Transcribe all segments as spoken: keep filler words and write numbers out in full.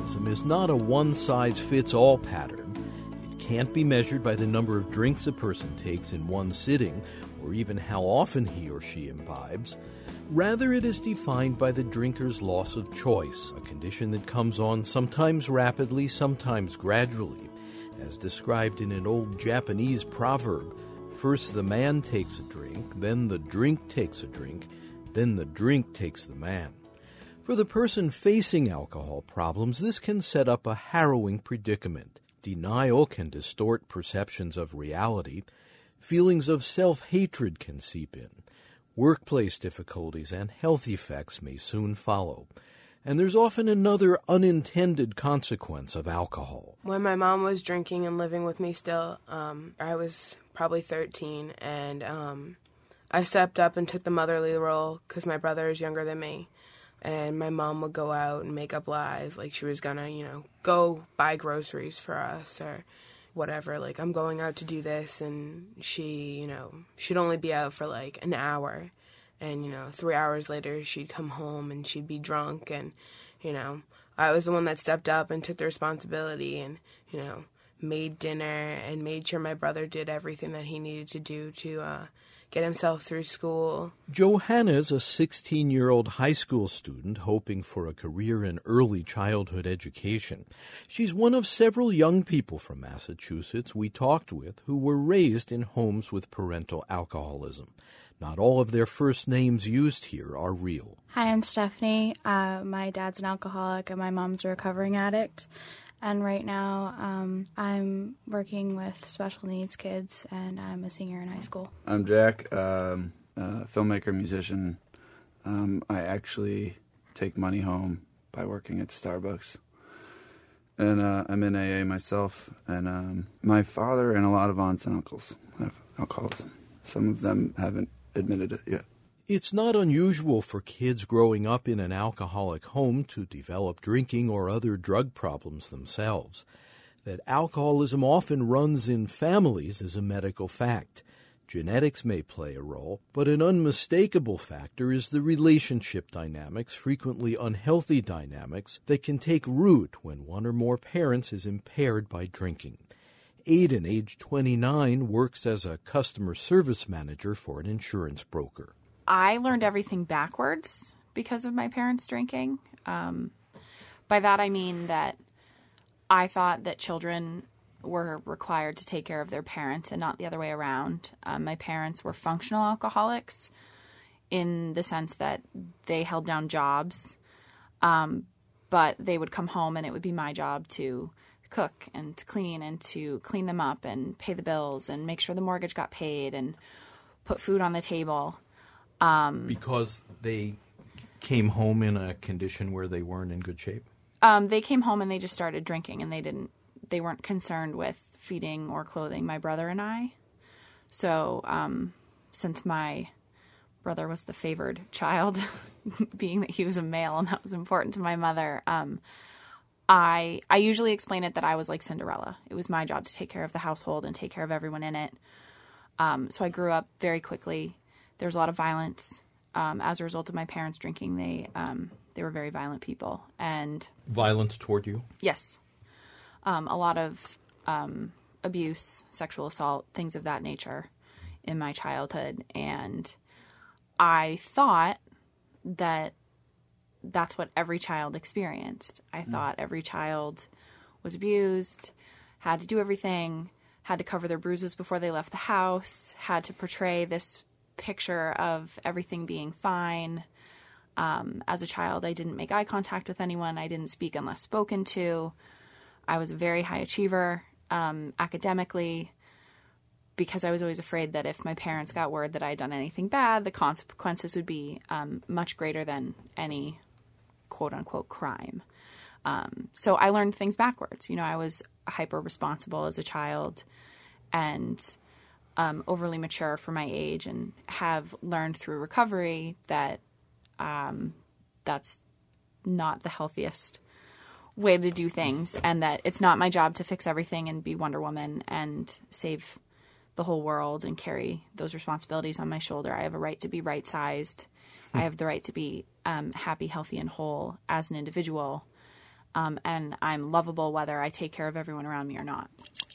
alcoholism is not a one-size-fits-all pattern. It can't be measured by the number of drinks a person takes in one sitting, or even how often he or she imbibes. Rather, it is defined by the drinker's loss of choice, a condition that comes on sometimes rapidly, sometimes gradually. As described in an old Japanese proverb, first the man takes a drink, then the drink takes a drink, then the drink takes the man. For the person facing alcohol problems, this can set up a harrowing predicament. Denial can distort perceptions of reality. Feelings of self-hatred can seep in. Workplace difficulties and health effects may soon follow. And there's often another unintended consequence of alcohol. When my mom was drinking and living with me still, um, I was probably thirteen, and um, I stepped up and took the motherly role because my brother is younger than me. And my mom would go out and make up lies, like she was gonna, you know, go buy groceries for us or whatever. Like, I'm going out to do this, and she, you know, she'd only be out for like an hour. And, you know, three hours later, she'd come home and she'd be drunk. And, you know, I was the one that stepped up and took the responsibility and, you know, made dinner and made sure my brother did everything that he needed to do to uh, get himself through school. Johanna's a sixteen-year-old high school student hoping for a career in early childhood education. She's one of several young people from Massachusetts we talked with who were raised in homes with parental alcoholism. Not all of their first names used here are real. Hi, I'm Stephanie. Uh, my dad's an alcoholic and my mom's a recovering addict. And right now um, I'm working with special needs kids, and I'm a senior in high school. I'm Jack, um, a filmmaker, musician. Um, I actually take money home by working at Starbucks. And uh, I'm in A A myself. And um, my father and a lot of aunts and uncles have alcoholism. Some of them haven't admitted it yet. It's not unusual for kids growing up in an alcoholic home to develop drinking or other drug problems themselves. That alcoholism often runs in families is a medical fact. Genetics may play a role, but an unmistakable factor is the relationship dynamics, frequently unhealthy dynamics, that can take root when one or more parents is impaired by drinking. Aiden, age twenty-nine, works as a customer service manager for an insurance broker. I learned everything backwards because of my parents drinking. Um, by that I mean that I thought that children were required to take care of their parents and not the other way around. Um, my parents were functional alcoholics in the sense that they held down jobs, um, but they would come home and it would be my job to cook and to clean and to clean them up and pay the bills and make sure the mortgage got paid and put food on the table. Um, because they came home in a condition where they weren't in good shape? Um, they came home and they just started drinking, and they didn't. They weren't concerned with feeding or clothing my brother and I. So um, since my brother was the favored child, being that he was a male and that was important to my mother, um, I I usually explain it that I was like Cinderella. It was my job to take care of the household and take care of everyone in it. Um, so I grew up very quickly. There was a lot of violence. Um, as a result of my parents drinking, they um, they were very violent people. And violence toward you? Yes. Um, a lot of um, abuse, sexual assault, things of that nature in my childhood. And I thought that that's what every child experienced. I mm. thought every child was abused, had to do everything, had to cover their bruises before they left the house, had to portray this picture of everything being fine. Um, as a child, I didn't make eye contact with anyone. I didn't speak unless spoken to. I was a very high achiever um, academically because I was always afraid that if my parents got word that I had done anything bad, the consequences would be um, much greater than any quote-unquote crime. Um, so I learned things backwards. You know, I was hyper-responsible as a child and Um, overly mature for my age, and have learned through recovery that um, that's not the healthiest way to do things, and that it's not my job to fix everything and be Wonder Woman and save the whole world and carry those responsibilities on my shoulder. I have a right to be right-sized. I have the right to be um, happy, healthy, and whole as an individual. um, and I'm lovable whether I take care of everyone around me or not.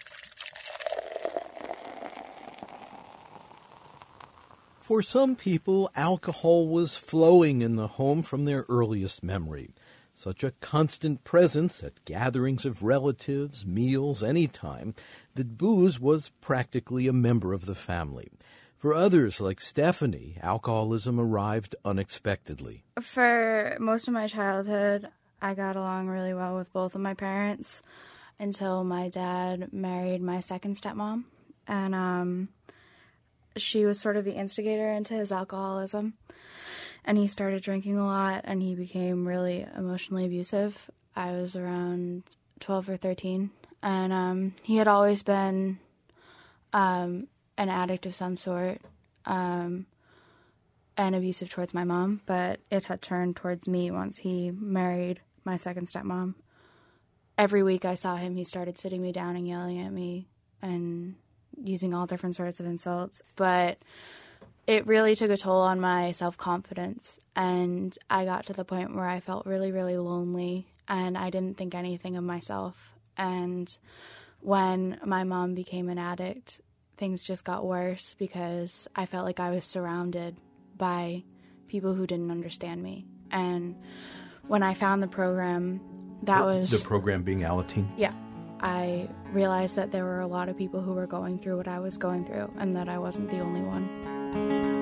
For some people, alcohol was flowing in the home from their earliest memory. Such a constant presence at gatherings of relatives, meals, any time, that booze was practically a member of the family. For others, like Stephanie, alcoholism arrived unexpectedly. For most of my childhood, I got along really well with both of my parents until my dad married my second stepmom. And um, she was sort of the instigator into his alcoholism. And he started drinking a lot, and he became really emotionally abusive. I was around twelve or thirteen, and um, he had always been um, an addict of some sort, um, and abusive towards my mom, but it had turned towards me once he married my second stepmom. Every week I saw him, he started sitting me down and yelling at me and using all different sorts of insults, but it really took a toll on my self-confidence, and I got to the point where I felt really, really lonely, and I didn't think anything of myself. And when my mom became an addict, things just got worse because I felt like I was surrounded by people who didn't understand me. And when I found the program, that was... The program being Alateen? Yeah. I realized that there were a lot of people who were going through what I was going through, and that I wasn't the only one.